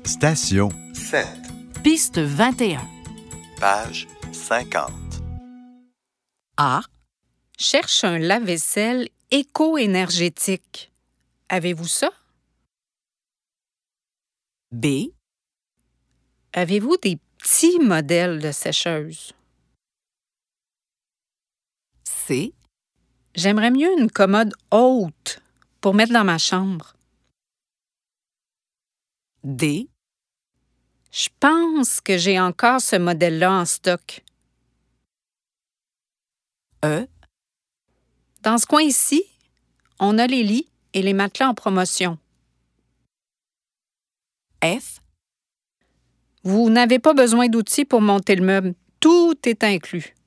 Station 7, Piste 21. page 50. A. Cherche un lave-vaisselle éco-énergétique. Avez-vous ça? B. Avez-vous des petits modèles de sécheuse? C. J'aimerais mieux une commode haute pour mettre dans ma chambre. D. Je pense que j'ai encore ce modèle-là en stock. E. Dans ce coin-ci, on a les lits et les matelas en promotion. F. Vous n'avez pas besoin d'outils pour monter le meuble. Tout est inclus.